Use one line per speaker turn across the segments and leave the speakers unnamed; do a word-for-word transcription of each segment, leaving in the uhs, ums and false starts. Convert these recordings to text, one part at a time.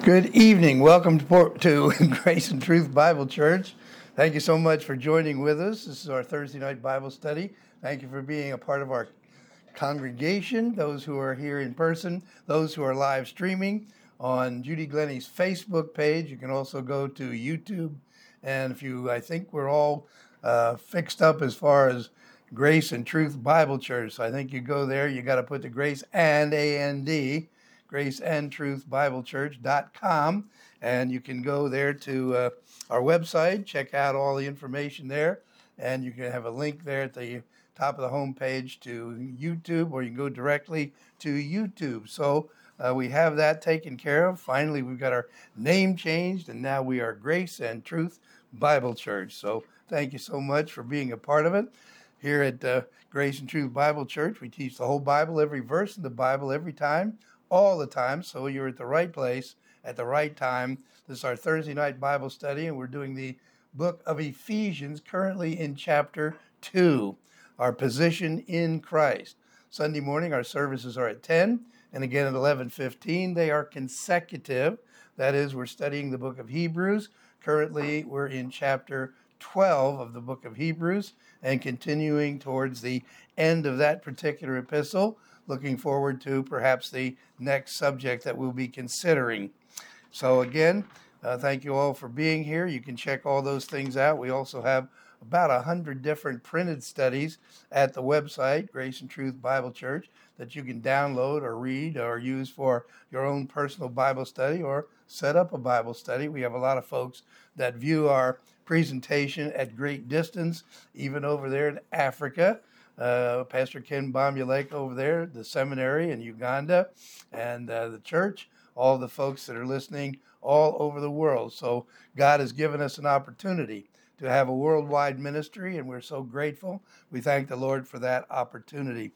Good evening. Welcome to, Port, to Grace and Truth Bible Church. Thank you so much for joining with us. This is our Thursday night Bible study. Thank you for being a part of our congregation, those who are here in person, those who are live streaming on Judy Glennie's Facebook page. You can also go to YouTube. And if you, I think we're all uh, fixed up as far as Grace and Truth Bible Church. So I think you go there, you got to put the Grace and A N D. grace and truth bible church dot com, and you can go there to uh, our website, check out all the information there, and you can have a link there at the top of the home page to YouTube, or you can go directly to YouTube. So uh, we have that taken care of. Finally, we've got our name changed, and now we are Grace and Truth Bible Church. So thank you so much for being a part of it. Here at uh, Grace and Truth Bible Church, we teach the whole Bible, every verse in the Bible, every time, all the time, so you're at the right place at the right time. This is our Thursday night Bible study, and we're doing the book of Ephesians, currently in chapter two, our position in Christ. Sunday morning, our services are at ten, and again at eleven fifteen. They are consecutive. That is, we're studying the book of Hebrews. Currently, we're in chapter twelve of the book of Hebrews, and continuing towards the end of that particular epistle, looking forward to perhaps the next subject that we'll be considering. So again, uh, thank you all for being here. You can check all those things out. We also have about a hundred different printed studies at the website, Grace and Truth Bible Church, that you can download or read or use for your own personal Bible study or set up a Bible study. We have a lot of folks that view our presentation at great distance, even over there in Africa. Uh, Pastor Ken Bamulek over there, the seminary in Uganda, and uh, the church, all the folks that are listening all over the world. So God has given us an opportunity to have a worldwide ministry, and we're so grateful. We thank the Lord for that opportunity.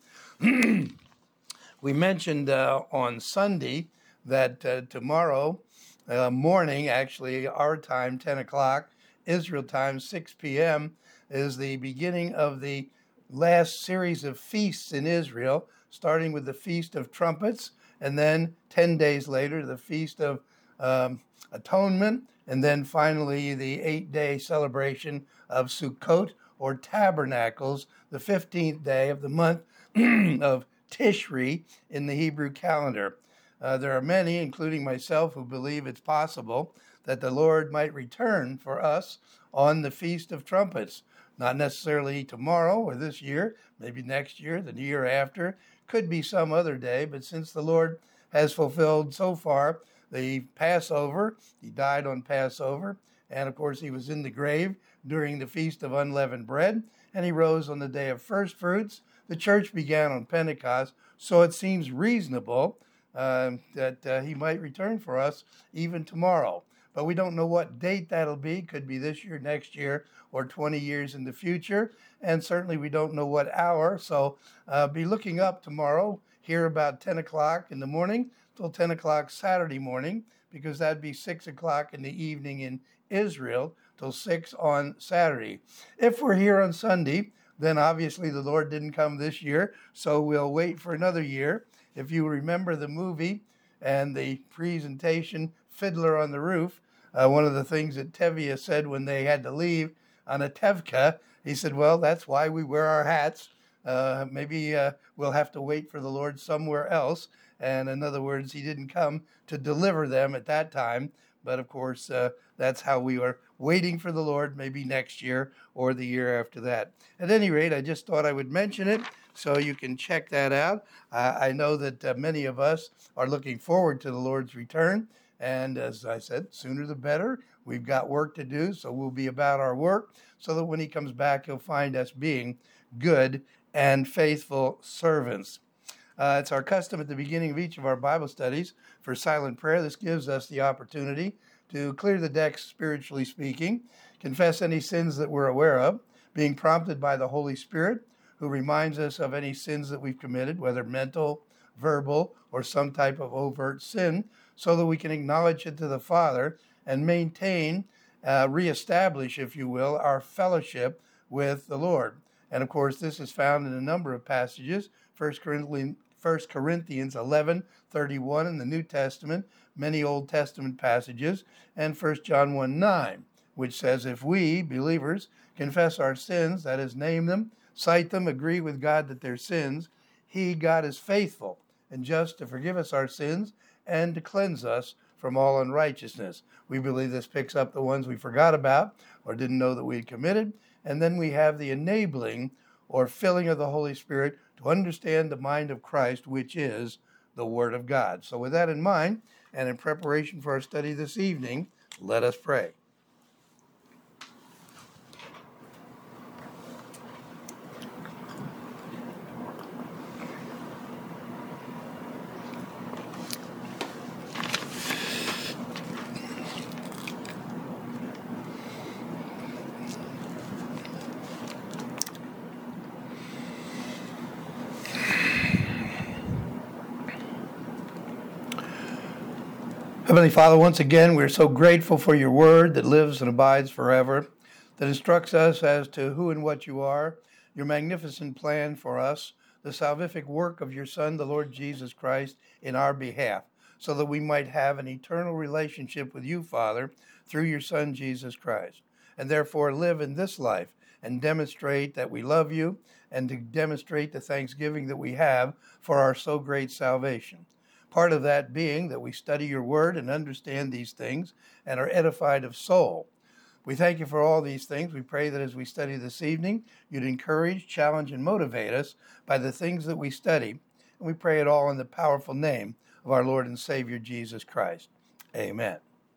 We mentioned uh, on Sunday that uh, tomorrow uh, morning, actually our time, ten o'clock, Israel time, six p.m., is the beginning of the last series of feasts in Israel, starting with the Feast of Trumpets, and then ten days later, the Feast of um, Atonement, and then finally the eight-day celebration of Sukkot, or Tabernacles, the fifteenth day of the month of Tishri in the Hebrew calendar. Uh, there are many, including myself, who believe it's possible that the Lord might return for us on the Feast of Trumpets. Not necessarily tomorrow or this year, maybe next year, the year after, could be some other day, but since the Lord has fulfilled so far the Passover, he died on Passover, and of course he was in the grave during the Feast of Unleavened Bread, and he rose on the day of first fruits. The church began on Pentecost, so it seems reasonable uh, that uh, he might return for us even tomorrow. But we don't know what date that'll be. Could be this year, next year, or twenty years in the future. And certainly we don't know what hour. So uh, be looking up tomorrow, here about ten o'clock in the morning till ten o'clock Saturday morning, because that'd be six o'clock in the evening in Israel till six on Saturday. If we're here on Sunday, then obviously the Lord didn't come this year, so we'll wait for another year. If you remember the movie and the presentation, Fiddler on the Roof, uh, one of the things that Tevye said when they had to leave on a Tevka, he said, well, that's why we wear our hats. Uh, maybe uh, we'll have to wait for the Lord somewhere else. And in other words, he didn't come to deliver them at that time. But of course, uh, that's how we are waiting for the Lord, maybe next year or the year after that. At any rate, I just thought I would mention it so you can check that out. Uh, I know that uh, many of us are looking forward to the Lord's return. And as I said, sooner the better. We've got work to do, so we'll be about our work so that when he comes back, he'll find us being good and faithful servants. Uh, it's our custom at the beginning of each of our Bible studies for silent prayer. This gives us the opportunity to clear the decks, spiritually speaking, confess any sins that we're aware of, being prompted by the Holy Spirit, who reminds us of any sins that we've committed, whether mental, verbal, or some type of overt sin, so that we can acknowledge it to the Father and maintain, uh, reestablish, if you will, our fellowship with the Lord. And of course, this is found in a number of passages. First Corinthians First Corinthians eleven thirty-one in the New Testament, many Old Testament passages, and First John one nine, which says, if we, believers, confess our sins, that is, name them, cite them, agree with God that they're sins, he, God, is faithful and just to forgive us our sins and to cleanse us from all unrighteousness. We believe this picks up the ones we forgot about or didn't know that we had committed. And then we have the enabling or filling of the Holy Spirit to understand the mind of Christ, which is the Word of God. So with that in mind, and in preparation for our study this evening, let us pray. Heavenly Father, once again, we're so grateful for your word that lives and abides forever, that instructs us as to who and what you are, your magnificent plan for us, the salvific work of your Son, the Lord Jesus Christ, in our behalf, so that we might have an eternal relationship with you, Father, through your Son, Jesus Christ, and therefore live in this life and demonstrate that we love you and to demonstrate the thanksgiving that we have for our so great salvation. Part of that being that we study your word and understand these things and are edified of soul. We thank you for all these things. We pray that as we study this evening, you'd encourage, challenge, and motivate us by the things that we study. And we pray it all in the powerful name of our Lord and Savior, Jesus Christ. Amen.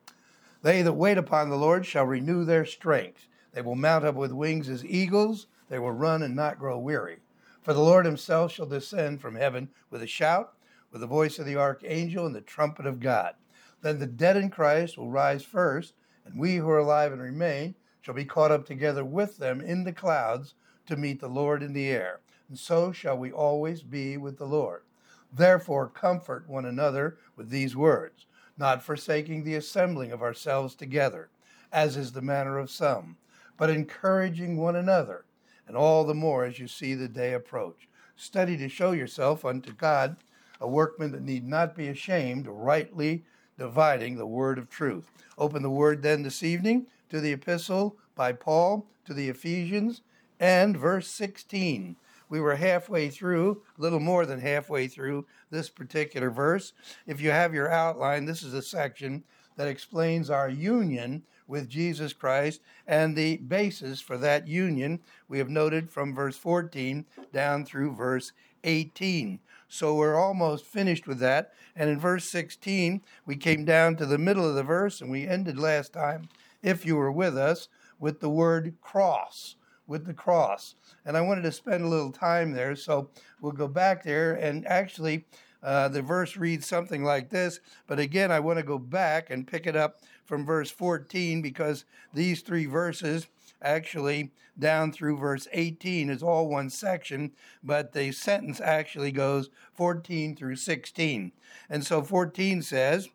They that wait upon the Lord shall renew their strength. They will mount up with wings as eagles. They will run and not grow weary. For the Lord himself shall descend from heaven with a shout, with the voice of the archangel and the trumpet of God. Then the dead in Christ will rise first, and we who are alive and remain shall be caught up together with them in the clouds to meet the Lord in the air. And so shall we always be with the Lord. Therefore comfort one another with these words, not forsaking the assembling of ourselves together, as is the manner of some, but encouraging one another, and all the more as you see the day approach. Study to show yourself unto God a workman that need not be ashamed, rightly dividing the word of truth. Open the word then this evening to the epistle by Paul to the Ephesians and verse sixteen. We were halfway through, a little more than halfway through this particular verse. If you have your outline, this is a section that explains our union with Jesus Christ and the basis for that union we have noted from verse fourteen down through verse eighteen. So we're almost finished with that. And in verse sixteen, we came down to the middle of the verse, and we ended last time, if you were with us, with the word cross, with the cross. And I wanted to spend a little time there, so we'll go back there. And actually, uh, the verse reads something like this. But again, I want to go back and pick it up from verse fourteen, because these three verses actually down through verse eighteen is all one section, but the sentence actually goes fourteen through sixteen. And so fourteen says,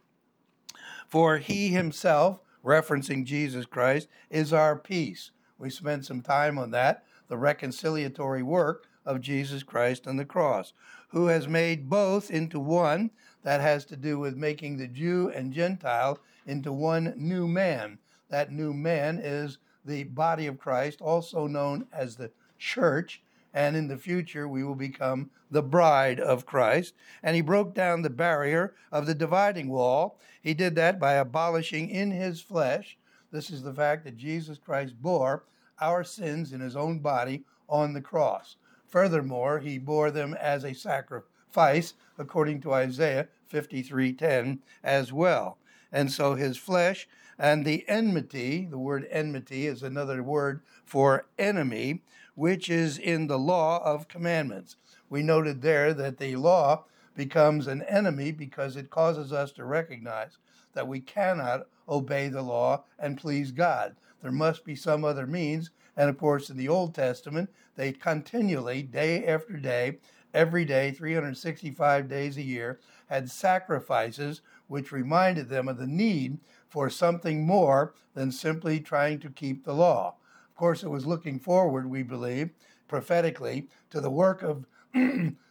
for he himself, referencing Jesus Christ, is our peace. We spent some time on that, the reconciliatory work of Jesus Christ on the cross, who has made both into one. That has to do with making the Jew and Gentile into one new man. That new man is the body of Christ, also known as the church, and in the future we will become the bride of Christ. And he broke down the barrier of the dividing wall. He did that by abolishing in his flesh. This is the fact that Jesus Christ bore our sins in his own body on the cross. Furthermore, he bore them as a sacrifice, according to Isaiah fifty-three ten as well. And so his flesh and the enmity, the word enmity is another word for enemy, which is in the law of commandments. We noted there that the law becomes an enemy because it causes us to recognize that we cannot obey the law and please God. There must be some other means. And of course, in the Old Testament, they continually, day after day, every day, three hundred sixty-five days a year, had sacrifices which reminded them of the need for something more than simply trying to keep the law. Of course, it was looking forward, we believe, prophetically, to the work of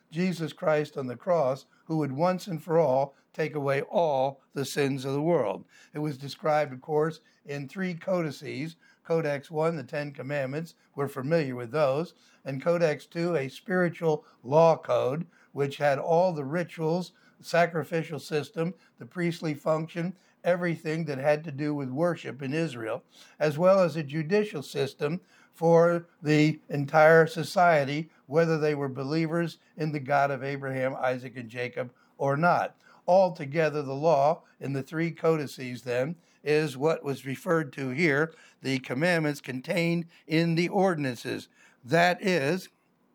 Jesus Christ on the cross, who would once and for all take away all the sins of the world. It was described, of course, in three codices. Codex one, the Ten Commandments, we're familiar with those, and Codex two, a spiritual law code, which had all the rituals, the sacrificial system, the priestly function, everything that had to do with worship in Israel, as well as a judicial system for the entire society, whether they were believers in the God of Abraham, Isaac, and Jacob or not. Altogether, the law in the three codices then is what was referred to here, the commandments contained in the ordinances. That is,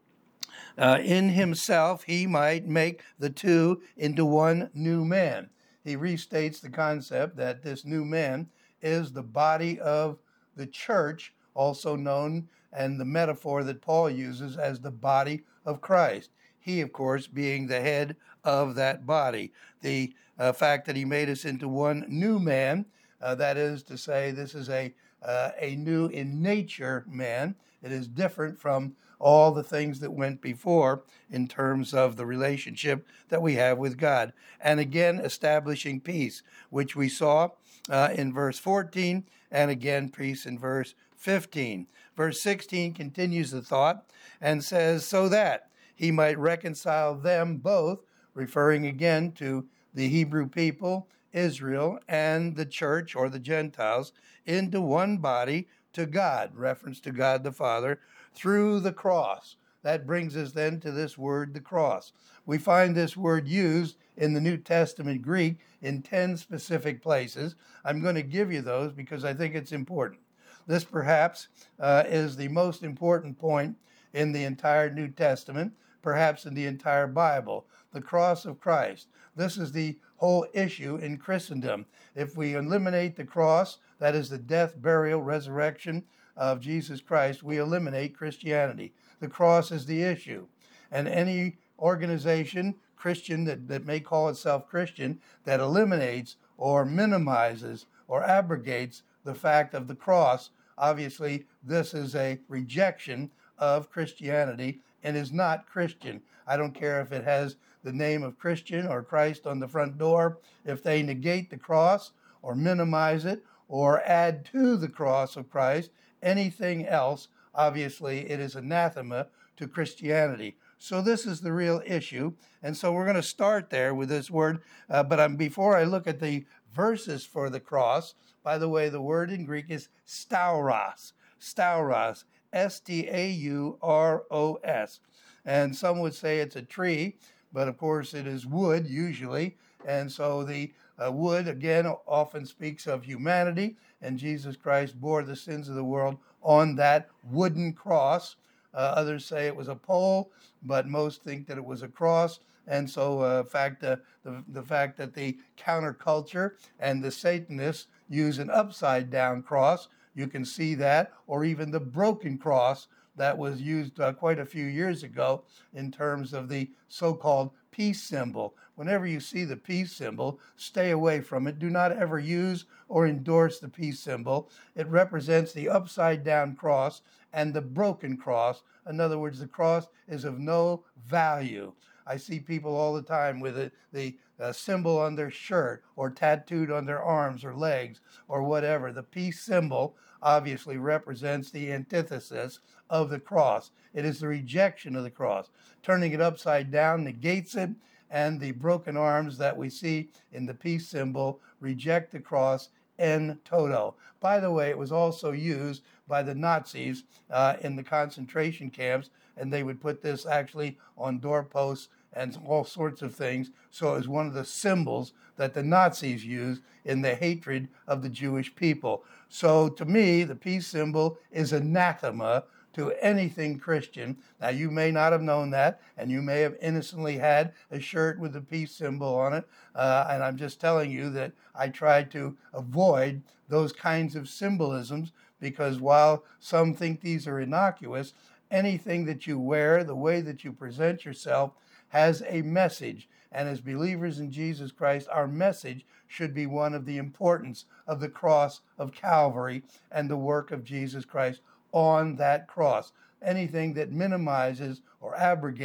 uh, in himself he might make the two into one new man. He restates the concept that this new man is the body of the church, also known, and the metaphor that Paul uses as the body of Christ. He, of course, being the head of that body. The uh, fact that he made us into one new man, uh, that is to say, this is a uh, a new in nature man. It is different from all the things that went before in terms of the relationship that we have with God. And again, establishing peace, which we saw uh, in verse fourteen, and again, peace in verse fifteen. Verse sixteen continues the thought and says, so that he might reconcile them both, referring again to the Hebrew people, Israel, and the church or the Gentiles, into one body to God, reference to God the Father, through the cross. That brings us then to this word, the cross. We find this word used in the New Testament Greek in ten specific places. I'm going to give you those because I think it's important. This perhaps uh, is the most important point in the entire New Testament, perhaps in the entire Bible, the cross of Christ. This is the whole issue in Christendom. If we eliminate the cross, that is the death, burial, resurrection of Jesus Christ, we eliminate Christianity. The cross is the issue. And any organization, Christian, that, that may call itself Christian, that eliminates or minimizes or abrogates the fact of the cross, obviously this is a rejection of Christianity and is not Christian. I don't care if it has the name of Christian or Christ on the front door. If they negate the cross or minimize it or add to the cross of Christ anything else, obviously it is anathema to Christianity. So this is the real issue. And so we're going to start there with this word. Uh, but um, before I look at the verses for the cross, by the way, the word in Greek is stauros. Stauros. S T A U R O S. And some would say it's a tree, but of course it is wood usually. And so the uh, wood, again, often speaks of humanity, and Jesus Christ bore the sins of the world on that wooden cross. Uh, others say it was a pole, but most think that it was a cross. And so uh, fact, uh, the, the fact that the counterculture and the Satanists use an upside-down cross, you can see that, or even the broken cross that was used uh, quite a few years ago in terms of the so-called peace symbol. Whenever you see the peace symbol, stay away from it. Do not ever use or endorse the peace symbol. It represents the upside-down cross and the broken cross. In other words, the cross is of no value. I see people all the time with it, the uh, symbol on their shirt or tattooed on their arms or legs or whatever. The peace symbol obviously represents the antithesis of the cross. It is the rejection of the cross. Turning it upside down negates it, and the broken arms that we see in the peace symbol reject the cross en toto. By the way, it was also used by the Nazis uh, in the concentration camps, and they would put this actually on doorposts and all sorts of things. So it was one of the symbols that the Nazis used in the hatred of the Jewish people. So to me, the peace symbol is anathema to anything Christian. Now, you may not have known that, and you may have innocently had a shirt with the peace symbol on it, uh, and I'm just telling you that I try to avoid those kinds of symbolisms, because while some think these are innocuous, anything that you wear, the way that you present yourself, has a message. And as believers in Jesus Christ, our message should be one of the importance of the cross of Calvary and the work of Jesus Christ on that cross. Anything that minimizes or abrogates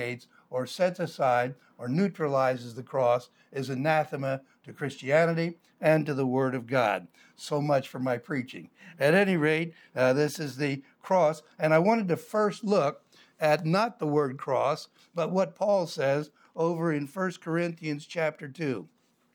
or sets aside or neutralizes the cross is anathema to Christianity and to the Word of God. So much for my preaching. At any rate, uh, this is the cross, and I wanted to first look at not the word cross, but what Paul says over in First Corinthians chapter two.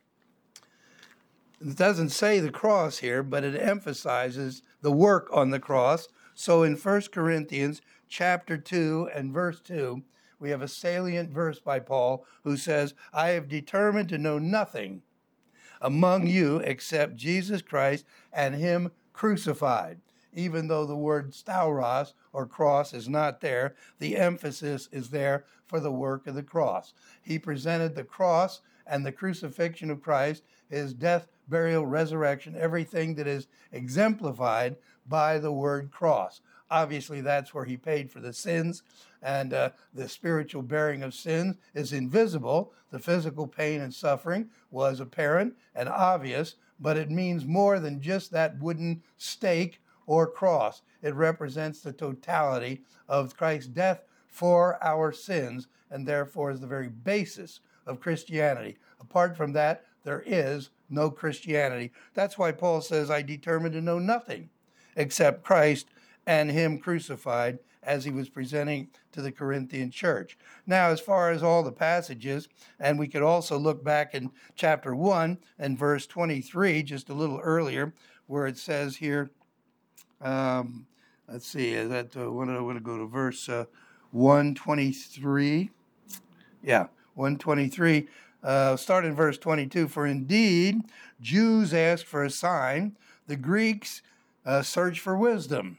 It doesn't say the cross here, but it emphasizes the work on the cross. So in First Corinthians chapter two and verse two, we have a salient verse by Paul who says, I have determined to know nothing among you except Jesus Christ and him crucified. Even though the word stauros or cross is not there, the emphasis is there for the work of the cross. He presented the cross and the crucifixion of Christ, his death, burial, resurrection, everything that is exemplified by the word cross. Obviously, that's where he paid for the sins, and uh, the spiritual bearing of sins is invisible. The physical pain and suffering was apparent and obvious, but it means more than just that wooden stake or cross. It represents the totality of Christ's death for our sins, and therefore is the very basis of Christianity. Apart from that, there is no Christianity. That's why Paul says, I determined to know nothing except Christ and him crucified, as he was presenting to the Corinthian church. Now, as far as all the passages, and we could also look back in chapter one and verse twenty-three, just a little earlier, where it says here, um, let's see, is that, uh, when I want to go to verse uh, one twenty-three. Yeah, one twenty-three. Uh, start in verse twenty-two. For indeed, Jews ask for a sign, the Greeks uh, search for wisdom.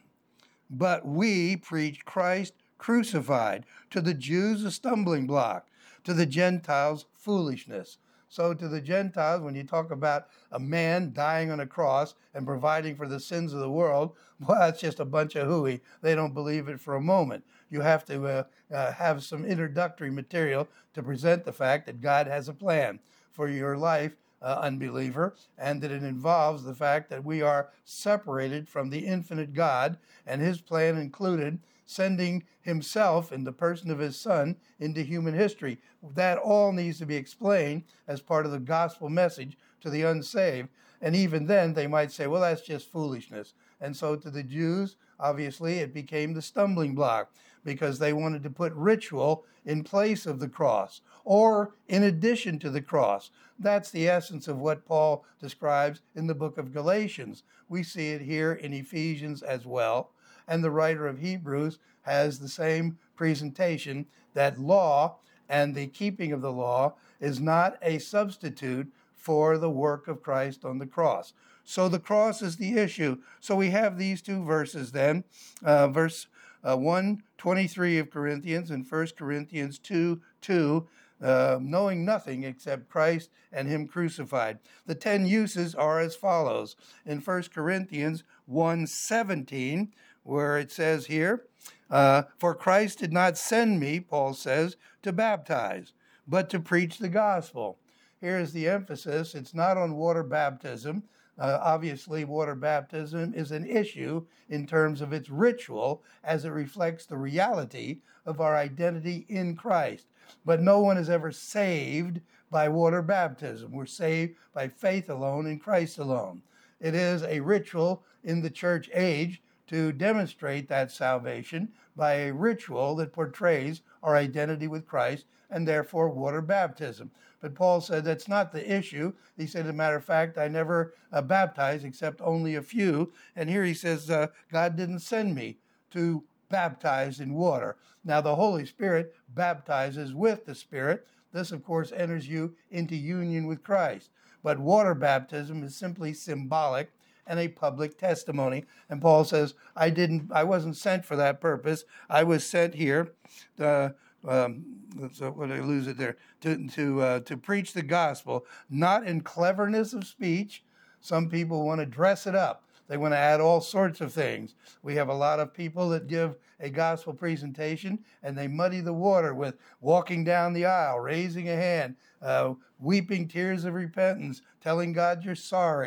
But we preach Christ crucified, to the Jews a stumbling block, to the Gentiles foolishness. So to the Gentiles, when you talk about a man dying on a cross and providing for the sins of the world, well, that's just a bunch of hooey. They don't believe it for a moment. You have to uh, uh, have some introductory material to present the fact that God has a plan for your life, uh, unbeliever, and that it involves the fact that we are separated from the infinite God, and his plan included sending himself in the person of his son into human history. That all needs to be explained as part of the gospel message to the unsaved. And even then, they might say, well, that's just foolishness. And so to the Jews, obviously, it became the stumbling block because they wanted to put ritual in place of the cross or in addition to the cross. That's the essence of what Paul describes in the book of Galatians. We see it here in Ephesians as well. And the writer of Hebrews has the same presentation, that law and the keeping of the law is not a substitute for the work of Christ on the cross. So the cross is the issue. So we have these two verses then, uh, verse uh, one twenty-three of Corinthians and First Corinthians two two, uh, knowing nothing except Christ and him crucified. The ten uses are as follows. In First Corinthians one seventeen, where it says here, uh, for Christ did not send me, Paul says, to baptize, but to preach the gospel. Here's the emphasis. It's not on water baptism. Uh, obviously, water baptism is an issue in terms of its ritual as it reflects the reality of our identity in Christ. But no one is ever saved by water baptism. We're saved by faith alone in Christ alone. It is a ritual in the church age to demonstrate that salvation by a ritual that portrays our identity with Christ, and therefore water baptism. But Paul said that's not the issue. He said, as a matter of fact, I never uh, baptized except only a few. And here he says, uh, God didn't send me to baptize in water. Now, the Holy Spirit baptizes with the Spirit. This, of course, enters you into union with Christ. But water baptism is simply symbolic and a public testimony. And Paul says, I didn't, I wasn't sent for that purpose. I was sent here, uh, um, so what did I lose it there, to to uh, to preach the gospel, not in cleverness of speech. Some people want to dress it up. They want to add all sorts of things. We have a lot of people that give a gospel presentation and they muddy the water with walking down the aisle, raising a hand, uh, weeping tears of repentance, telling God you're sorry.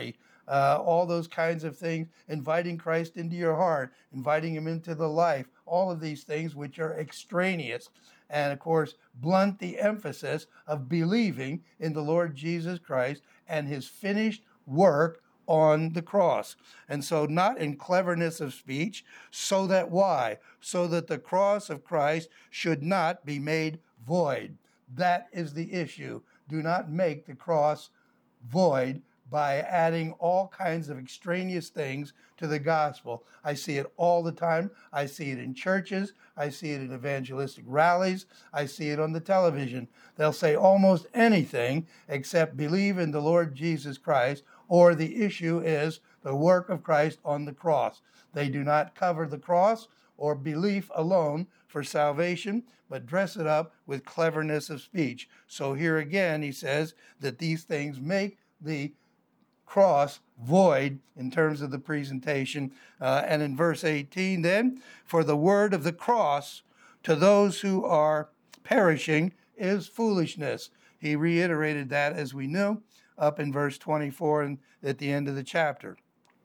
uh, all those kinds of things, inviting Christ into your heart, inviting him into the life, all of these things which are extraneous. And of course, blunt the emphasis of believing in the Lord Jesus Christ and his finished work on the cross. And so not in cleverness of speech, so that why? So that the cross of Christ should not be made void. That is the issue. Do not make the cross void by adding all kinds of extraneous things to the gospel. I see it all the time. I see it in churches. I see it in evangelistic rallies. I see it on the television. They'll say almost anything except believe in the Lord Jesus Christ, or the issue is the work of Christ on the cross. They do not cover the cross or belief alone for salvation, but dress it up with cleverness of speech. So here again, he says that these things make the cross void in terms of the presentation. Uh, and in verse eighteen then, for the word of the cross to those who are perishing is foolishness. He reiterated that, as we knew, up in verse twenty-four and at the end of the chapter.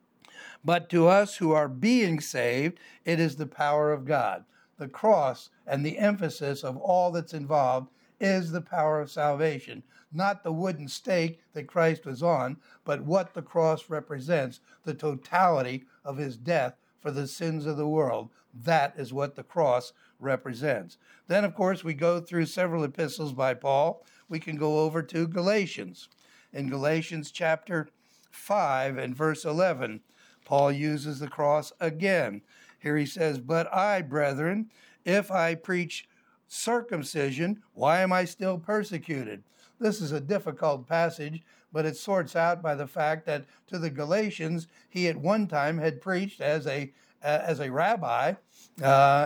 But to us who are being saved, it is the power of God. The cross and the emphasis of all that's involved is the power of salvation. Not the wooden stake that Christ was on, but what the cross represents, the totality of his death for the sins of the world. That is what the cross represents. Then, of course, we go through several epistles by Paul. We can go over to Galatians. In Galatians chapter five and verse eleven, Paul uses the cross again. Here he says, but I, brethren, if I preach circumcision, why am I still persecuted? This is a difficult passage, but it sorts out by the fact that to the Galatians, he at one time had preached as a uh, as a rabbi uh,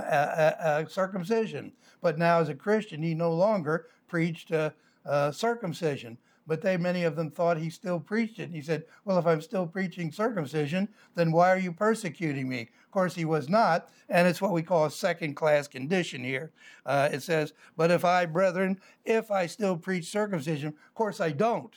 a, a, a circumcision, but now as a Christian, he no longer preached uh, uh, circumcision. But they, many of them, thought he still preached it. And he said, well, if I'm still preaching circumcision, then why are you persecuting me? Of course, he was not, and it's what we call a second-class condition here. Uh, it says, but if I, brethren, if I still preach circumcision, of course I don't.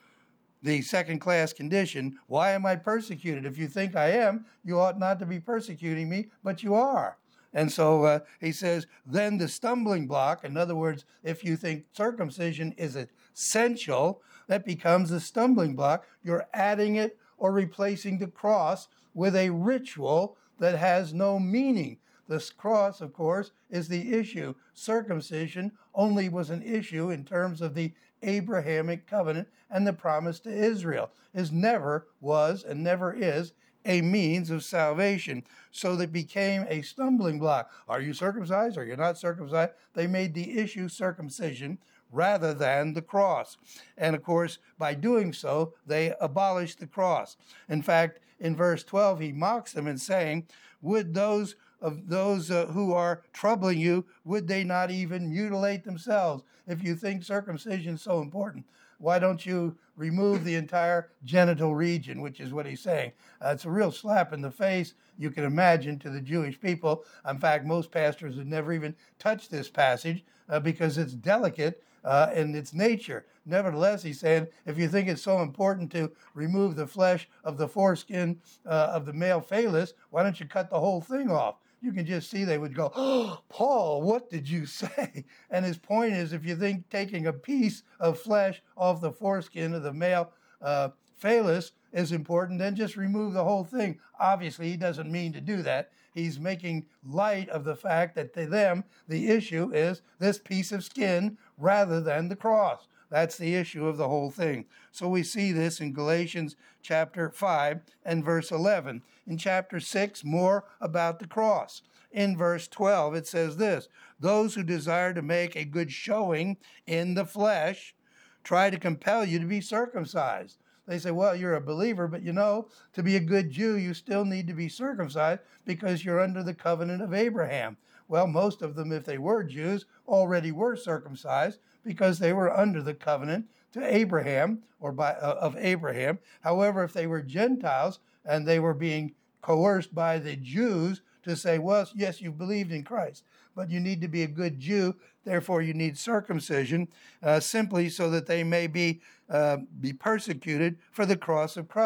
The second-class condition, why am I persecuted? If you think I am, you ought not to be persecuting me, but you are. And so uh, he says, then the stumbling block, in other words, if you think circumcision is essential, that becomes a stumbling block. You're adding it or replacing the cross with a ritual that has no meaning. This cross, of course, is the issue. Circumcision only was an issue in terms of the Abrahamic covenant and the promise to Israel. It never was and never is a means of salvation. So that became a stumbling block. Are you circumcised? Are you not circumcised? They made the issue circumcision rather than the cross. And of course, by doing so, they abolished the cross. In fact, in verse twelve, he mocks them in saying, would those of those uh, who are troubling you, would they not even mutilate themselves? If you think circumcision is so important, why don't you remove the entire genital region, which is what he's saying. Uh, it's a real slap in the face, you can imagine, to the Jewish people. In fact, most pastors would never even touch this passage uh, because it's delicate uh, in its nature. Nevertheless, he's saying, if you think it's so important to remove the flesh of the foreskin uh, of the male phallus, why don't you cut the whole thing off? You can just see they would go, oh, Paul, what did you say? And his point is, if you think taking a piece of flesh off the foreskin of the male uh, phallus is important, then just remove the whole thing. Obviously, he doesn't mean to do that. He's making light of the fact that to them, the issue is this piece of skin rather than the cross. That's the issue of the whole thing. So we see this in Galatians chapter five and verse eleven. In chapter six, more about the cross. In verse twelve, it says this, those who desire to make a good showing in the flesh try to compel you to be circumcised. They say, well, you're a believer, but you know, to be a good Jew, you still need to be circumcised because you're under the covenant of Abraham. Well, most of them, if they were Jews, already were circumcised because they were under the covenant to Abraham or by uh, of Abraham. However, if they were Gentiles and they were being coerced by the Jews to say, well, yes, you believed in Christ, but you need to be a good Jew, therefore you need circumcision, uh, simply so that they may be uh, be persecuted for the cross of Christ.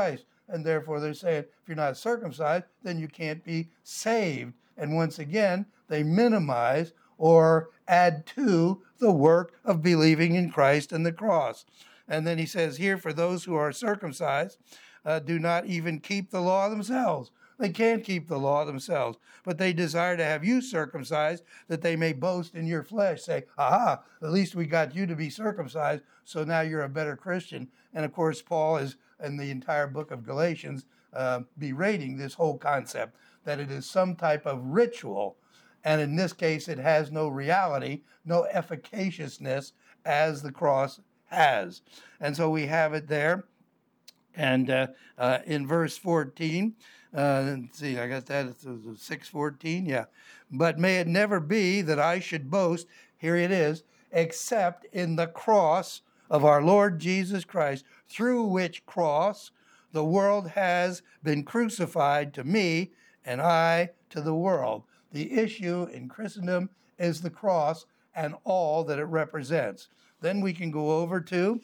and therefore they're saying if you're not circumcised, then you can't be saved. And once again, they minimize or add to the work of believing in Christ and the cross. And then he says here, for those who are circumcised, uh, do not even keep the law themselves. They can't keep the law themselves, but they desire to have you circumcised, that they may boast in your flesh, say, aha, at least we got you to be circumcised, so now you're a better Christian. And of course, Paul is, in the entire book of Galatians, uh, berating this whole concept, that it is some type of ritual, and in this case, it has no reality, no efficaciousness as the cross has. And so we have it there. And uh, uh, in verse fourteen, uh, let's see, I got that, it's six fourteen, yeah. But may it never be that I should boast, here it is, except in the cross of our Lord Jesus Christ, through which cross the world has been crucified to me, and I to the world. The issue in Christendom is the cross and all that it represents. Then we can go over to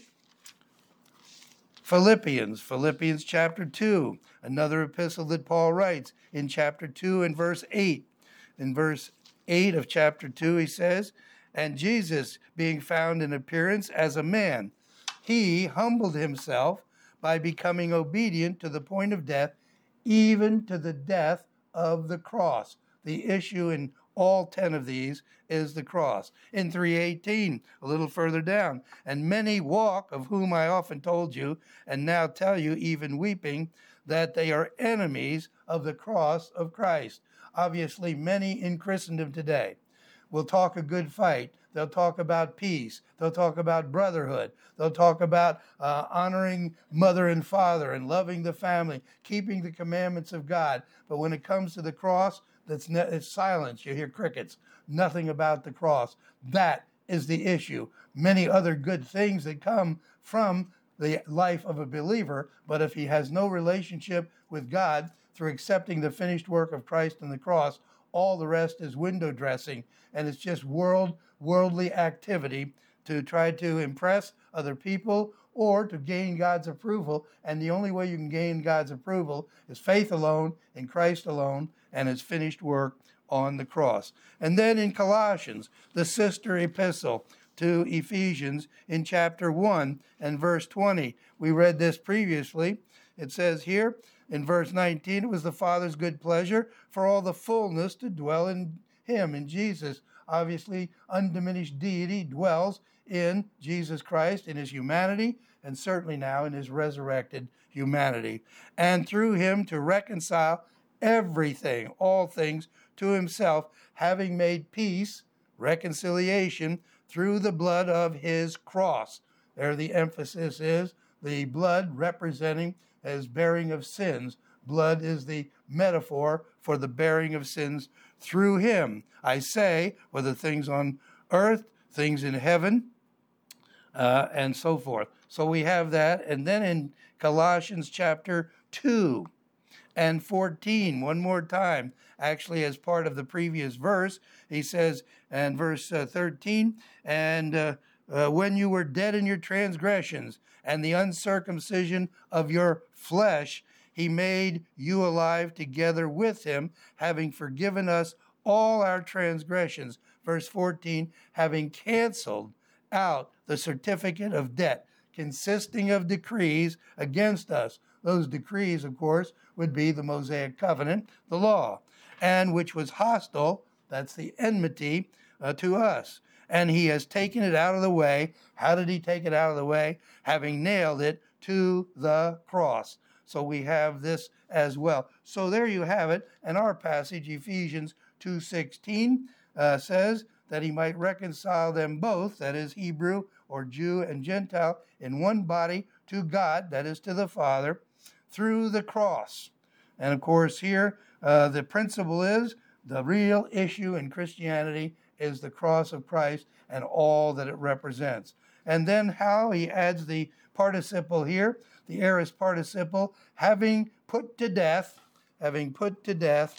Philippians, Philippians chapter two, another epistle that Paul writes in chapter two and verse eight. In verse eight of chapter two, he says, and Jesus, being found in appearance as a man, he humbled himself by becoming obedient to the point of death, even to the death of the cross. The issue in all ten of these is the cross. In three eighteen, a little further down, and many walk, of whom I often told you, and now tell you, even weeping, that they are enemies of the cross of Christ. Obviously, many in Christendom today will talk a good fight. They'll talk about peace. They'll talk about brotherhood. They'll talk about uh, honoring mother and father and loving the family, keeping the commandments of God. But when it comes to the cross, that's ne- it's silence. You hear crickets. Nothing about the cross. That is the issue. Many other good things that come from the life of a believer, but if he has no relationship with God through accepting the finished work of Christ on the cross, all the rest is window dressing, and it's just world worldly activity to try to impress other people or to gain God's approval. And the only way you can gain God's approval is faith alone, in Christ alone, and his finished work on the cross. And then in Colossians, the sister epistle to Ephesians, in chapter one and verse twenty. We read this previously. It says here in verse nineteen, it was the Father's good pleasure for all the fullness to dwell in him, in Jesus. Obviously, undiminished deity dwells in Jesus Christ, in his humanity, and certainly now in his resurrected humanity. And through him to reconcile everything, all things, to himself, having made peace, reconciliation, through the blood of his cross. There the emphasis is the blood representing as bearing of sins. Blood is the metaphor for the bearing of sins through him. I say, whether things on earth, things in heaven, uh, and so forth. So we have that. And then in Colossians chapter two and fourteen, one more time, actually as part of the previous verse, he says, and verse uh, thirteen, and uh, uh, when you were dead in your transgressions and the uncircumcision of your flesh, he made you alive together with him, having forgiven us all our transgressions. Verse fourteen, having canceled out the certificate of debt consisting of decrees against us. Those decrees, of course, would be the Mosaic covenant, the law, and which was hostile, that's the enmity, uh, to us. And he has taken it out of the way. How did he take it out of the way? Having nailed it to the cross. So we have this as well. So there you have it. And our passage, Ephesians two sixteen, uh, says that he might reconcile them both, that is Hebrew or Jew and Gentile, in one body to God, that is to the Father, through the cross. And of course here, uh, the principle is the real issue in Christianity is the cross of Christ and all that it represents. And then how he adds the participle here, the aorist participle, having put to death, having put to death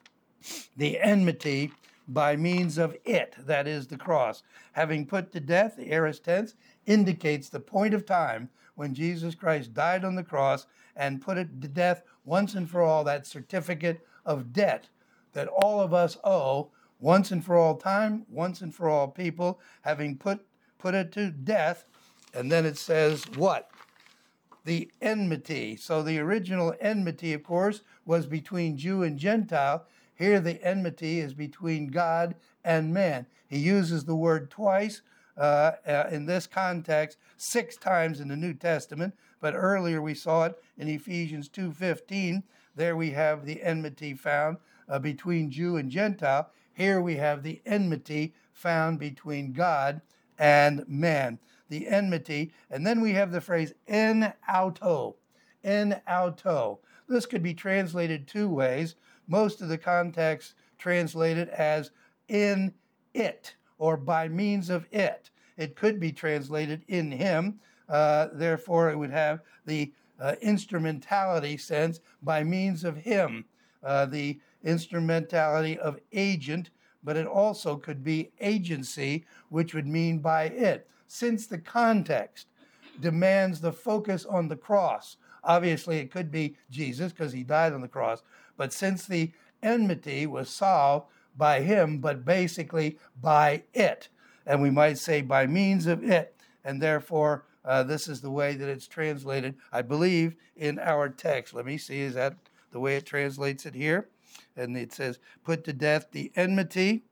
the enmity by means of it, that is the cross. Having put to death, the aorist tense indicates the point of time when Jesus Christ died on the cross and put it to death once and for all, that certificate of debt that all of us owe once and for all time, once and for all people, having put, put it to death. And then it says what? The enmity. So the original enmity, of course, was between Jew and Gentile. Here the enmity is between God and man. He uses the word twice uh, uh, in this context, six times in the New Testament, but earlier we saw it in Ephesians two fifteen. There we have the enmity found uh, between Jew and Gentile. Here we have the enmity found between God and man. The enmity, and then we have the phrase en auto, en auto. This could be translated two ways. Most of the context translated as in it, or by means of it. It could be translated in him. Uh, therefore, it would have the uh, instrumentality sense, by means of him, uh, the instrumentality of agent, but it also could be agency, which would mean by it. Since the context demands the focus on the cross, obviously it could be Jesus because he died on the cross, but since the enmity was solved by him, but basically by it, and we might say by means of it, and therefore uh, this is the way that it's translated, I believe, in our text. Let me see, is that the way it translates it here? And it says, put to death the enmity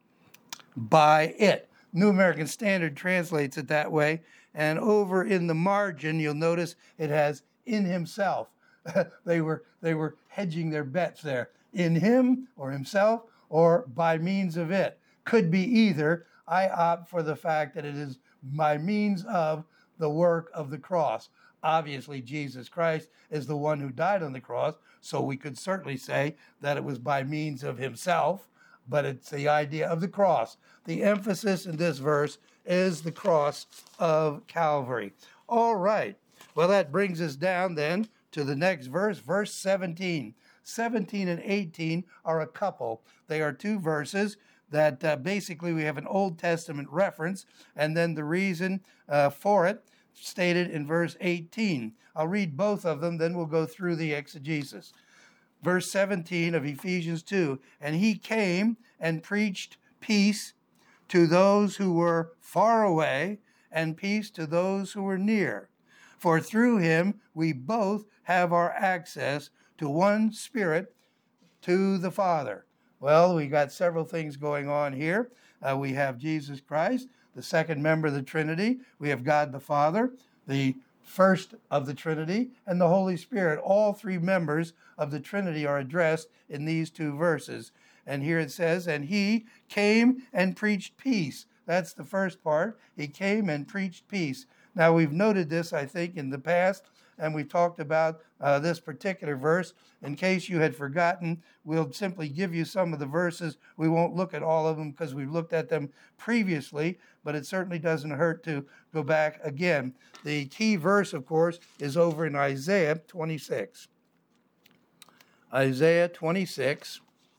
by it. New American Standard translates it that way. And over in the margin, you'll notice it has in himself. they were they were hedging their bets there. In him or himself or by means of it. Could be either. I opt for the fact that it is by means of the work of the cross. Obviously, Jesus Christ is the one who died on the cross, so we could certainly say that it was by means of himself, but it's the idea of the cross. The emphasis in this verse is the cross of Calvary. All right. Well, that brings us down then to the next verse, verse seventeen. seventeen and eighteen are a couple. They are two verses that uh, basically we have an Old Testament reference, and then the reason uh, for it stated in verse eighteen. I'll read both of them, then we'll go through the exegesis. Verse seventeen of Ephesians two, and he came and preached peace to those who were far away and peace to those who were near. For through him we both have our access to one Spirit, to the Father. Well, we got several things going on here. Uh, we have Jesus Christ, the second member of the Trinity. We have God the Father, the first of the Trinity, and the Holy Spirit. All three members of the Trinity are addressed in these two verses. And here it says, and he came and preached peace. That's the first part. He came and preached peace. Now, we've noted this, I think, in the past, and we've talked about uh, this particular verse. In case you had forgotten, we'll simply give you some of the verses. We won't look at all of them because we've looked at them previously, but it certainly doesn't hurt to go back again. The key verse, of course, is over in Isaiah twenty-six. Isaiah twenty-six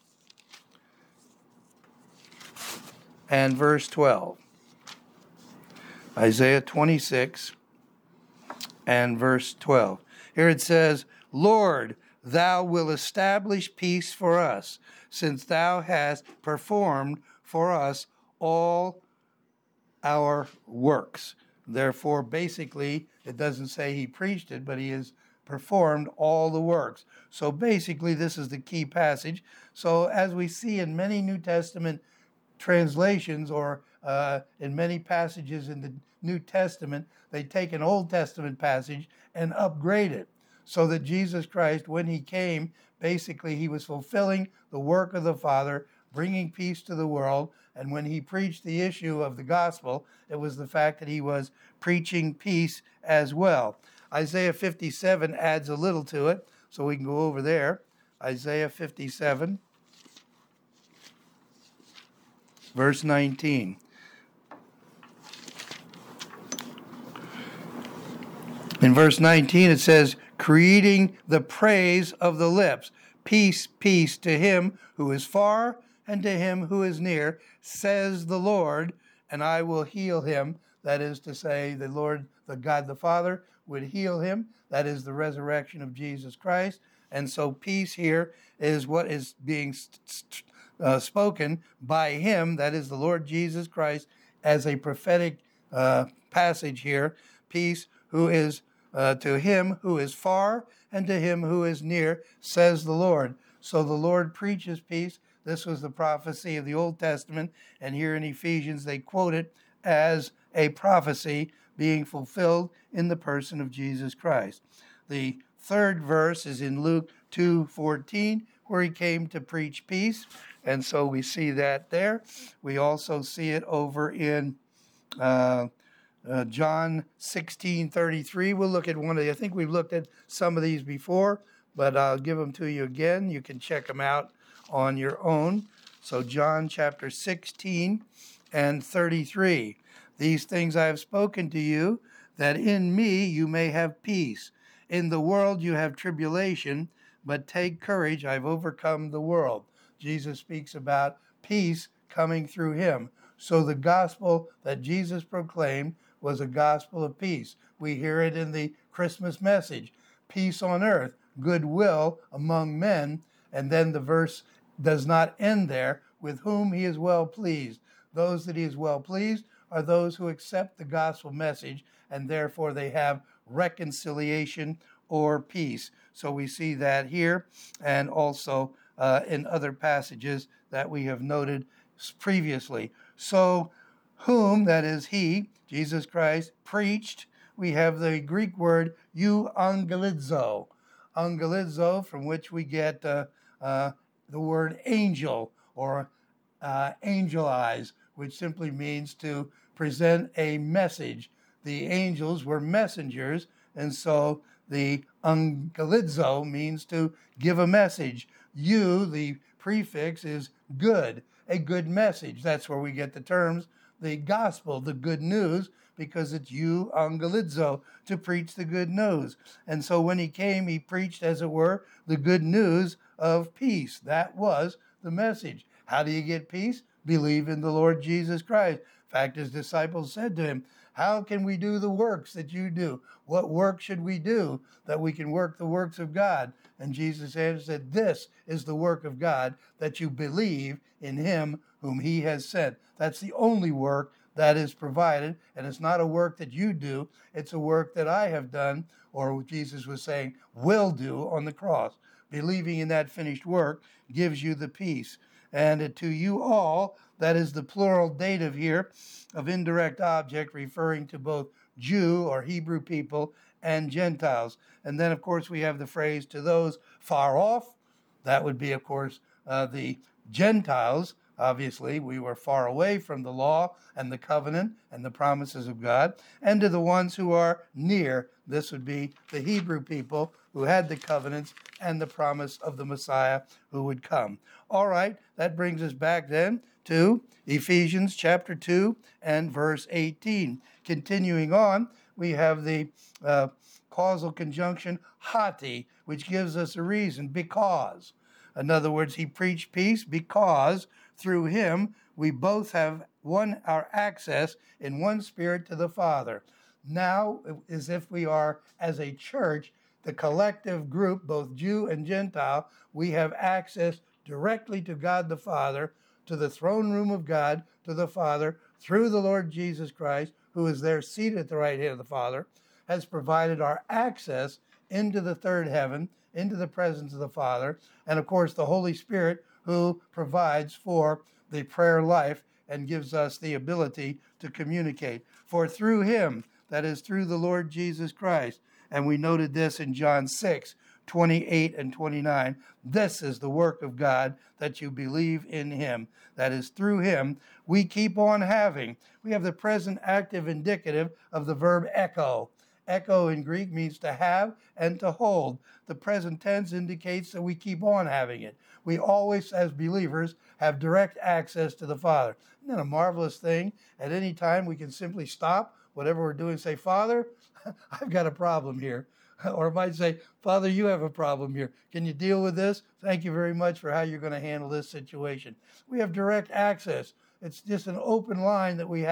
and verse twelve. Isaiah twenty-six and verse twelve. Here it says, Lord, thou wilt establish peace for us, since thou hast performed for us all our works. Therefore, basically, it doesn't say he preached it, but he has performed all the works. So basically, this is the key passage. So as we see in many New Testament translations or uh, in many passages in the New Testament, they take an Old Testament passage and upgrade it so that Jesus Christ, when he came, basically he was fulfilling the work of the Father, bringing peace to the world. And when he preached the issue of the gospel, it was the fact that he was preaching peace as well. Isaiah fifty-seven adds a little to it, so we can go over there. Isaiah fifty-seven, verse nineteen. In verse nineteen, it says, creating the praise of the lips. Peace, peace to him who is far and to him who is near, says the Lord, and I will heal him. That is to say, the Lord, the God the Father, would heal him. That is the resurrection of Jesus Christ. And so peace here is what is being uh, spoken by him, that is the Lord Jesus Christ, as a prophetic uh, passage here. Peace, who is uh, to him who is far and to him who is near, says the Lord. So the Lord preaches peace. This was the prophecy of the Old Testament, and here in Ephesians they quote it as a prophecy being fulfilled in the person of Jesus Christ. The third verse is in Luke two fourteen, where he came to preach peace, and so we see that there. We also see it over in uh, uh, John sixteen thirty-three. We'll look at one of the, I think we've looked at some of these before, but I'll give them to you again. You can check them out on your own. So John chapter sixteen and thirty-three. These things I have spoken to you, that in me you may have peace. In the world you have tribulation, but take courage, I've overcome the world. Jesus speaks about peace coming through him. So the gospel that Jesus proclaimed was a gospel of peace. We hear it in the Christmas message. Peace on earth, goodwill among men. And then the verse does not end there. With whom he is well pleased. Those that he is well pleased are those who accept the gospel message, and therefore they have reconciliation or peace. So we see that here, and also uh, in other passages that we have noted previously. So whom, that is he, Jesus Christ, preached, we have the Greek word euangelizo. Angelizo, from which we get uh, uh, the word angel, or uh, angelize, which simply means to present a message. The angels were messengers, and so the angelizo means to give a message. You, the prefix, is good, a good message. That's where we get the terms, the gospel, the good news, because it's euangelizo, to preach the good news. And so when he came, he preached, as it were, the good news of peace. That was the message. How do you get peace? Believe in the Lord Jesus Christ. In fact, his disciples said to him, how can we do the works that you do? What work should we do that we can work the works of God? And Jesus answered, said, this is the work of God, that you believe in him whom he has sent. That's the only work that is provided, and it's not a work that you do. It's a work that I have done, or what Jesus was saying, will do on the cross. Believing in that finished work gives you the peace. And to you all, that is the plural dative here of indirect object, referring to both Jew or Hebrew people and Gentiles. And then, of course, we have the phrase to those far off. That would be, of course, uh, the Gentiles. Obviously, we were far away from the law and the covenant and the promises of God. And to the ones who are near, this would be the Hebrew people who had the covenants and the promise of the Messiah who would come. All right, that brings us back then to Ephesians chapter two and verse eighteen. Continuing on, we have the uh, causal conjunction hati, which gives us a reason, because. In other words, he preached peace because through him we both have one our access in one spirit to the Father. Now, as if we are, as a church, the collective group, both Jew and Gentile, we have access directly to God the Father, to the throne room of God, to the Father, through the Lord Jesus Christ, who is there seated at the right hand of the Father, has provided our access into the third heaven, into the presence of the Father, and of course the Holy Spirit, who provides for the prayer life and gives us the ability to communicate. For through him, that is through the Lord Jesus Christ, and we noted this in John six, twenty-eight and twenty-nine, this is the work of God, that you believe in him. That is through him we keep on having. We have the present active indicative of the verb echo. Echo in Greek means to have and to hold. The present tense indicates that we keep on having it. We always, as believers, have direct access to the Father. Isn't that a marvelous thing? At any time, we can simply stop whatever we're doing and say, Father, I've got a problem here. Or it might say, Father, you have a problem here. Can you deal with this? Thank you very much for how you're going to handle this situation. We have direct access. It's just an open line that we have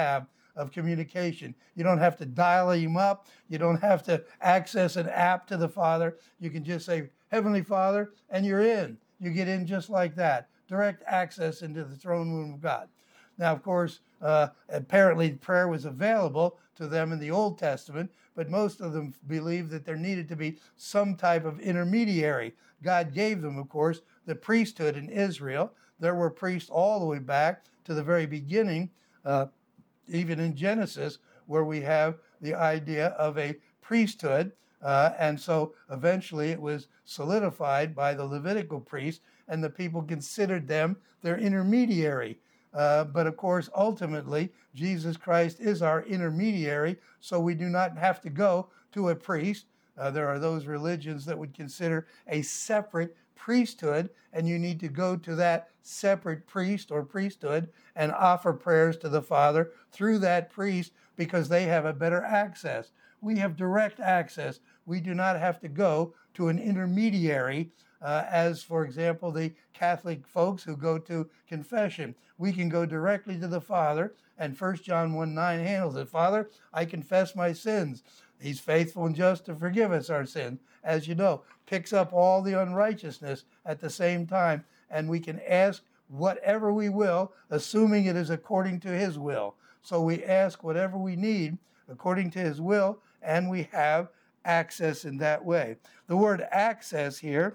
of communication. You don't have to dial him up. You don't have to access an app to the Father. You can just say, Heavenly Father, and you're in. You get in just like that. Direct access into the throne room of God. Now, of course, uh, apparently prayer was available to them in the Old Testament, but most of them believed that there needed to be some type of intermediary. God gave them, of course, the priesthood in Israel. There were priests all the way back to the very beginning, uh, even in Genesis, where we have the idea of a priesthood. Uh, and so eventually it was solidified by the Levitical priests, and the people considered them their intermediary. Uh, but of course, ultimately, Jesus Christ is our intermediary, so we do not have to go to a priest. Uh, there are those religions that would consider a separate priesthood, and you need to go to that separate priest or priesthood and offer prayers to the Father through that priest because they have a better access. We have direct access. We do not have to go to an intermediary, uh, as, for example, the Catholic folks who go to confession. We can go directly to the Father, and First John one nine handles it. Father, I confess my sins. He's faithful and just to forgive us our sins. As you know, picks up all the unrighteousness at the same time, and we can ask whatever we will, assuming it is according to his will. So we ask whatever we need according to his will, and we have access in that way. The word access here,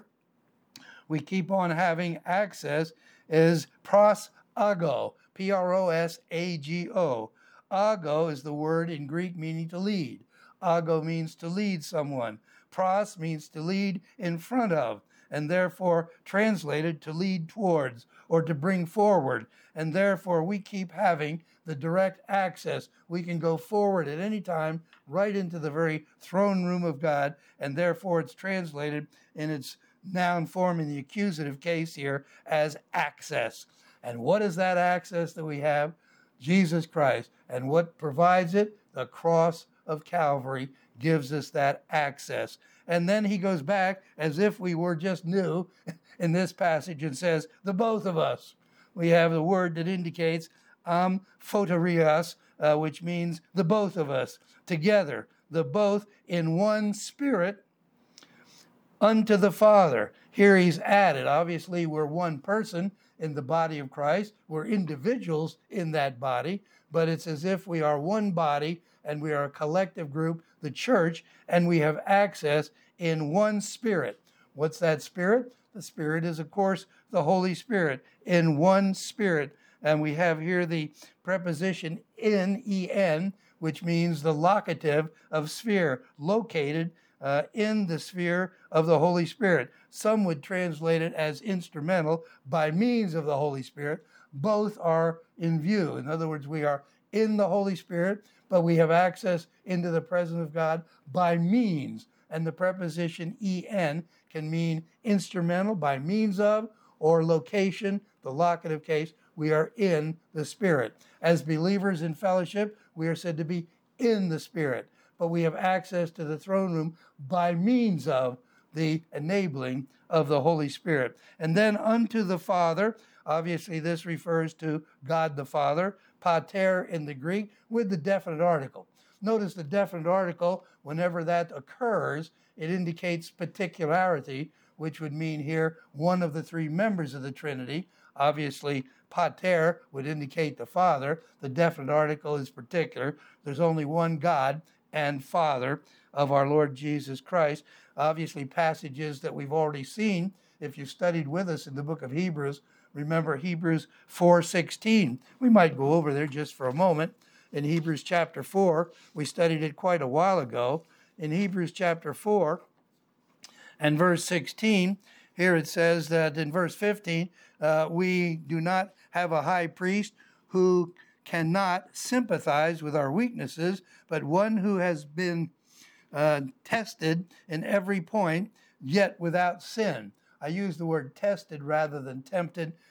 we keep on having access, is prosago, P R O S A G O. Ago is the word in Greek meaning to lead. Ago means to lead someone. Pros means to lead in front of, and therefore translated to lead towards or to bring forward. And therefore we keep having the direct access. We can go forward at any time right into the very throne room of God, and therefore it's translated in its noun form in the accusative case here as access. And what is that access that we have? Jesus Christ. And what provides it? The cross of Calvary gives us that access. And then he goes back as if we were just new in this passage and says, the both of us. We have the word that indicates am photarios, uh, which means the both of us together, the both in one spirit unto the Father. Here he's added. Obviously, we're one person in the body of Christ. We're individuals in that body, but it's as if we are one body and we are a collective group, the church, and we have access in one spirit. What's that spirit? The Spirit is, of course, the Holy Spirit, in one spirit. And we have here the preposition in, E N, which means the locative of sphere, located uh, in the sphere of the Holy Spirit. Some would translate it as instrumental, by means of the Holy Spirit. Both are in view. In other words, we are in the Holy Spirit, but we have access into the presence of God by means. And the preposition en can mean instrumental, by means of, or location, the locative case. We are in the Spirit. As believers in fellowship, we are said to be in the Spirit, but we have access to the throne room by means of the enabling of the Holy Spirit. And then unto the Father, obviously this refers to God the Father, pater in the Greek, with the definite article. Notice the definite article, whenever that occurs, it indicates particularity, which would mean here one of the three members of the Trinity. Obviously, pater would indicate the Father. The definite article is particular. There's only one God and Father of our Lord Jesus Christ. Obviously, passages that we've already seen, if you studied with us in the book of Hebrews, remember Hebrews four sixteen. We might go over there just for a moment. In Hebrews chapter four, we studied it quite a while ago. In Hebrews chapter four and verse sixteen, here it says that in verse fifteen, uh, we do not have a high priest who cannot sympathize with our weaknesses, but one who has been uh, tested in every point, yet without sin. I use the word tested rather than tempted,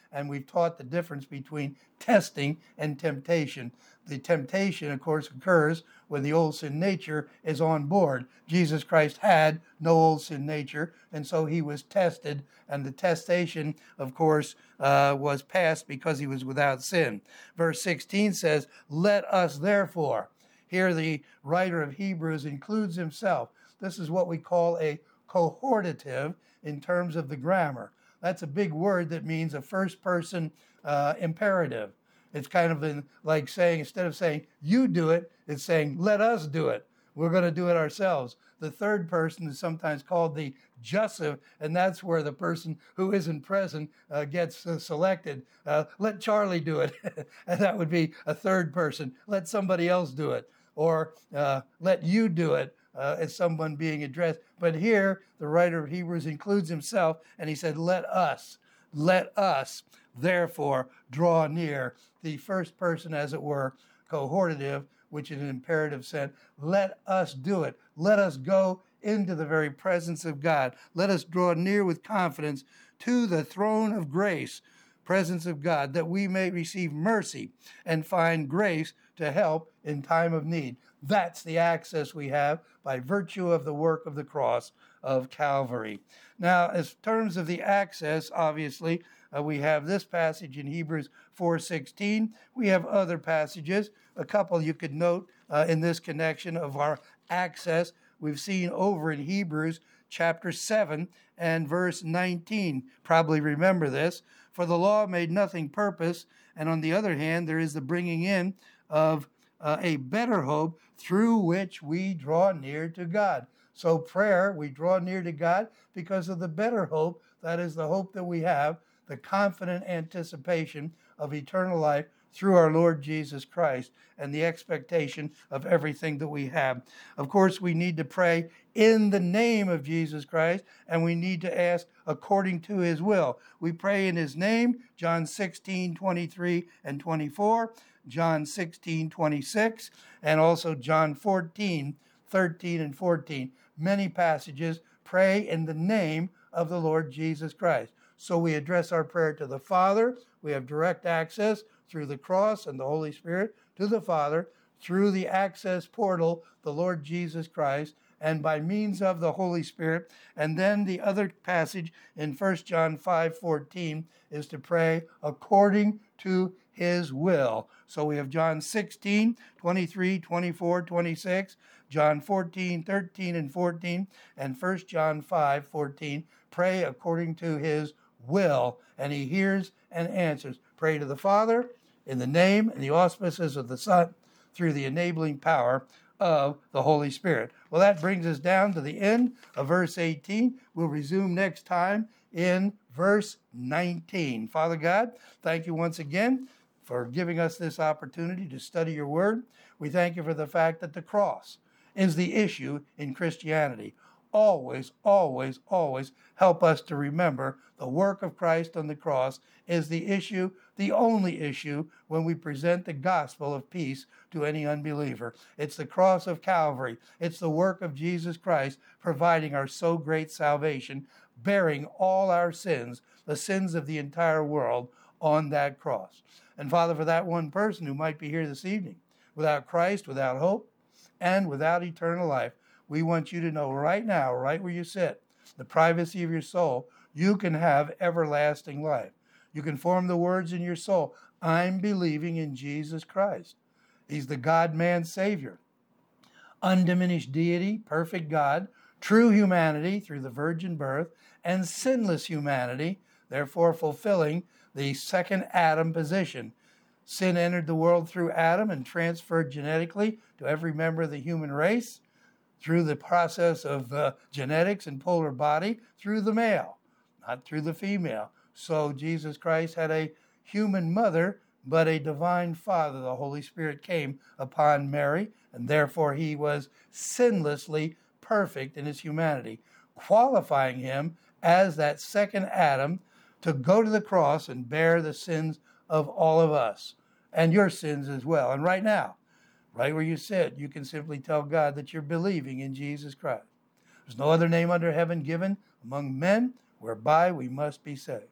and we've taught the difference between testing and temptation. The temptation, of course, occurs when the old sin nature is on board. Jesus Christ had no old sin nature, and so he was tested, and the testation, of course, uh, was passed because he was without sin. Verse sixteen says, "Let us therefore." Here the writer of Hebrews includes himself. This is what we call a cohortative in terms of the grammar. That's a big word that means a first person uh, imperative. It's kind of in, like saying, instead of saying, you do it, it's saying, let us do it. We're going to do it ourselves. The third person is sometimes called the jussive, and that's where the person who isn't present uh, gets uh, selected. Uh, let Charlie do it. And that would be a third person. Let somebody else do it. Or uh, let you do it. Uh, as someone being addressed. But here, the writer of Hebrews includes himself, and he said, let us, let us, therefore, draw near. The first person, as it were, cohortative, which is an imperative sense. Let us do it. Let us go into the very presence of God. Let us draw near with confidence to the throne of grace, presence of God, that we may receive mercy and find grace to help in time of need. That's the access we have by virtue of the work of the cross of Calvary. Now, as terms of the access, obviously, uh, we have this passage in Hebrews four sixteen. We have other passages. A couple you could note uh, in this connection of our access. We've seen over in Hebrews chapter seven and verse nineteen. Probably remember this. For the law made nothing purpose, and on the other hand, there is the bringing in of uh, a better hope through which we draw near to God. So prayer, we draw near to God because of the better hope. That is the hope that we have, the confident anticipation of eternal life through our Lord Jesus Christ and the expectation of everything that we have. Of course, we need to pray in the name of Jesus Christ, and we need to ask according to his will. We pray in his name, John sixteen, twenty-three and twenty-four, John sixteen, twenty-six, and also John fourteen, thirteen and fourteen. Many passages pray in the name of the Lord Jesus Christ. So we address our prayer to the Father. We have direct access through the cross and the Holy Spirit to the Father, through the access portal, the Lord Jesus Christ, and by means of the Holy Spirit. And then the other passage in First John five fourteen is to pray according to his will. So we have John sixteen, twenty-three, twenty-four, twenty-six, John fourteen, thirteen and fourteen, and First John five fourteen. Pray according to his will, and he hears and answers. Pray to the Father in the name and the auspices of the Son through the enabling power of the Holy Spirit. Well, that brings us down to the end of verse eighteen. We'll resume next time in verse nineteen. Father God, thank you once again for giving us this opportunity to study your word. We thank you for the fact that the cross is the issue in Christianity. Always, always, always help us to remember the work of Christ on the cross is the issue, the only issue, when we present the gospel of peace to any unbeliever. It's the cross of Calvary. It's the work of Jesus Christ providing our so great salvation, bearing all our sins, the sins of the entire world, on that cross. And Father, for that one person who might be here this evening, without Christ, without hope, and without eternal life, we want you to know right now, right where you sit, the privacy of your soul, you can have everlasting life. You can form the words in your soul, I'm believing in Jesus Christ. He's the God-man Savior, undiminished deity, perfect God, true humanity through the virgin birth, and sinless humanity, therefore fulfilling the second Adam position. Sin entered the world through Adam and transferred genetically to every member of the human race through the process of uh, genetics and polar body through the male, not through the female. So Jesus Christ had a human mother, but a divine father. The Holy Spirit came upon Mary, and therefore he was sinlessly perfect in his humanity, qualifying him as that second Adam to go to the cross and bear the sins of all of us, and your sins as well. And right now, right where you sit, you can simply tell God that you're believing in Jesus Christ. There's no other name under heaven given among men whereby we must be saved.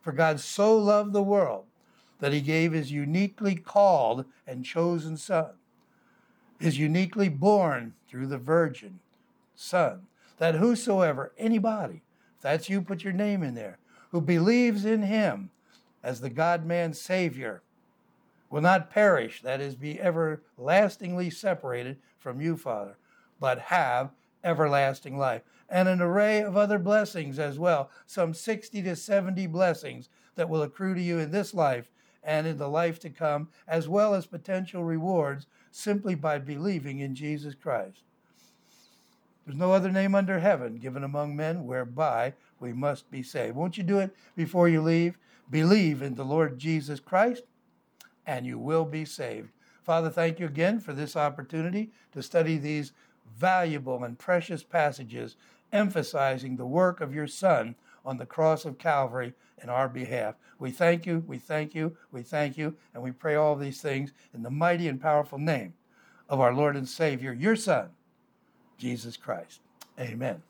For God so loved the world that he gave his uniquely called and chosen Son, his uniquely born through the Virgin Son, that whosoever, anybody, if that's you, put your name in there, who believes in him as the God-man Savior, will not perish, that is, be everlastingly separated from you, Father, but have everlasting life. And an array of other blessings as well, some sixty to seventy blessings that will accrue to you in this life and in the life to come, as well as potential rewards simply by believing in Jesus Christ. There's no other name under heaven given among men whereby we must be saved. Won't you do it before you leave? Believe in the Lord Jesus Christ, and you will be saved. Father, thank you again for this opportunity to study these valuable and precious passages emphasizing the work of your Son on the cross of Calvary in our behalf. We thank you, we thank you, we thank you, and we pray all these things in the mighty and powerful name of our Lord and Savior, your Son, Jesus Christ. Amen.